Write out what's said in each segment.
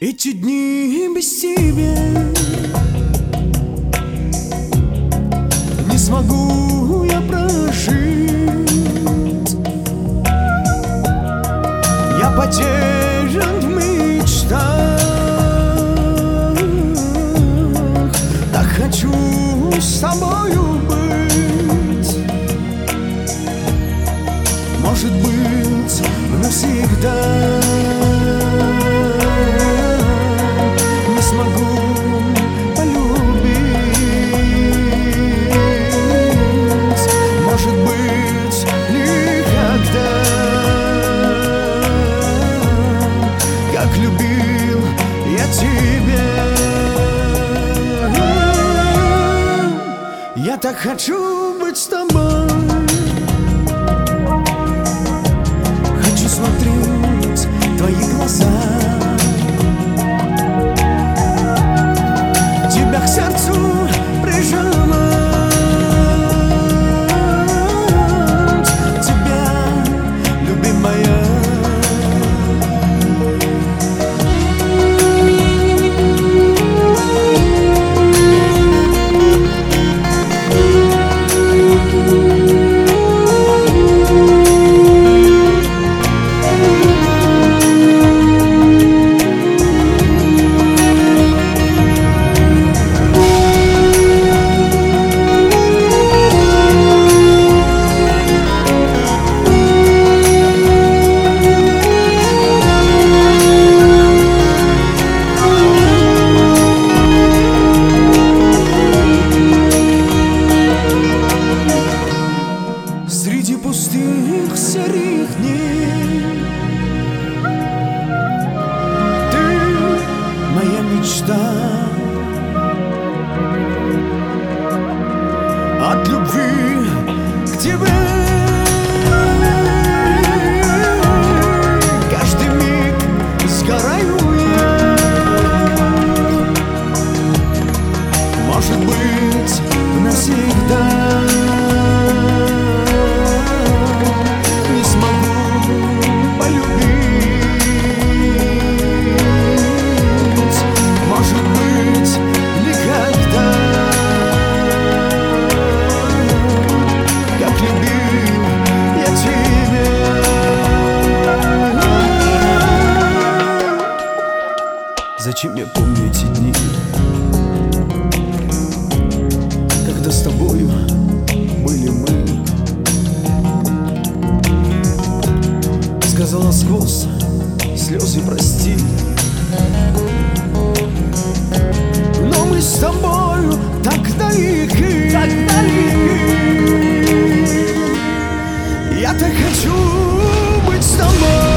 Эти дни без тебя не смогу я прожить. Я потерян в мечтах, так хочу с тобою быть. Может быть, навсегда. Не смогу полюбить. Может быть, никогда, как любил я тебя. Я так хочу быть с тобой. Хочу смотреть в твои глаза, тебя к сердцу прижимать, тебя, любимая. Среди пустых серых дней ты моя мечта. От любви к тебе каждый миг сгораю я. Может быть, навсегда. Зачем я помню эти дни, когда с тобою были мы? Сказала сквозь слезы прости, но мы с тобою так далеки, так далеки. Я так хочу быть с тобой.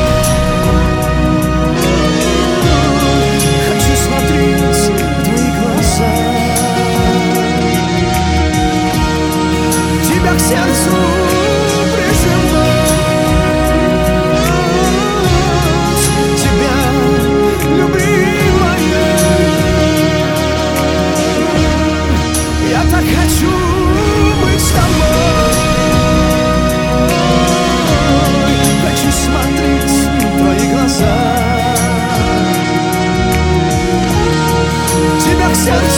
К сердцу прижимать, тебя, любимая. Я так хочу быть с тобой. Хочу смотреть в твои глаза, тебя к сердцу